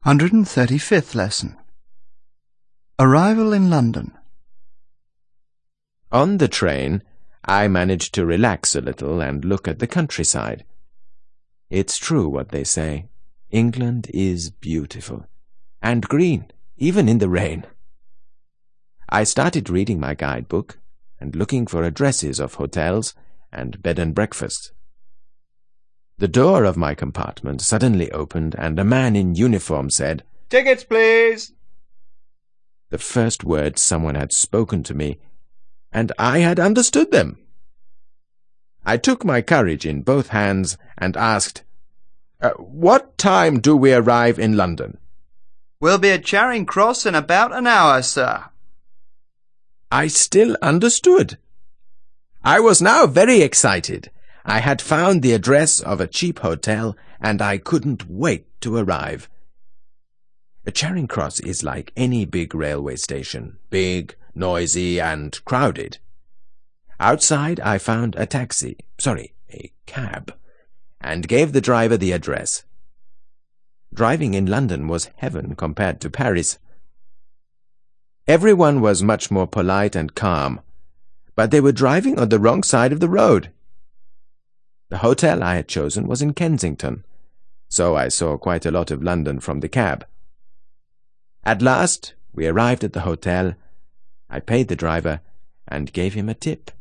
135th lesson. Arrival in London. On the train, I managed to relax a little and look at the countryside. It's true what they say. England is beautiful. And green, even in the rain. I started reading my guidebook and looking for addresses of hotels and bed and breakfasts. The door of my compartment suddenly opened and a man in uniform said, "Tickets, please." The first words someone had spoken to me, and I had understood them. I took my courage in both hands and asked, "What time do we arrive in London?" "We'll be at Charing Cross in about an hour, sir." I still understood. I was now very excited. I had found the address of a cheap hotel, and I couldn't wait to arrive. Charing Cross is like any big railway station, big, noisy, and crowded. Outside I found a cab, and gave the driver the address. Driving in London was heaven compared to Paris. Everyone was much more polite and calm, but they were driving on the wrong side of the road. The hotel I had chosen was in Kensington, so I saw quite a lot of London from the cab. At last we arrived at the hotel. I paid the driver and gave him a tip.